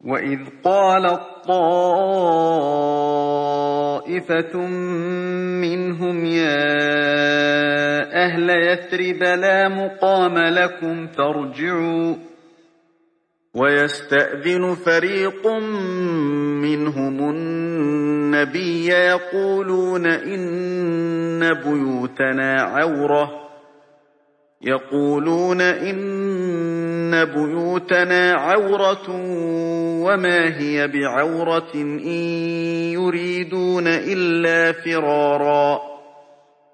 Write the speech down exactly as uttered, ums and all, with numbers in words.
وإذ قالت طائفة منهم يا أهل يثرب لا مقام لكم فارجعوا ويستأذن فريق منهم النبي يقولون إن بيوتنا عورة يقولون إن بيوتنا عورة وما هي بعورة إن يريدون إلا فرارا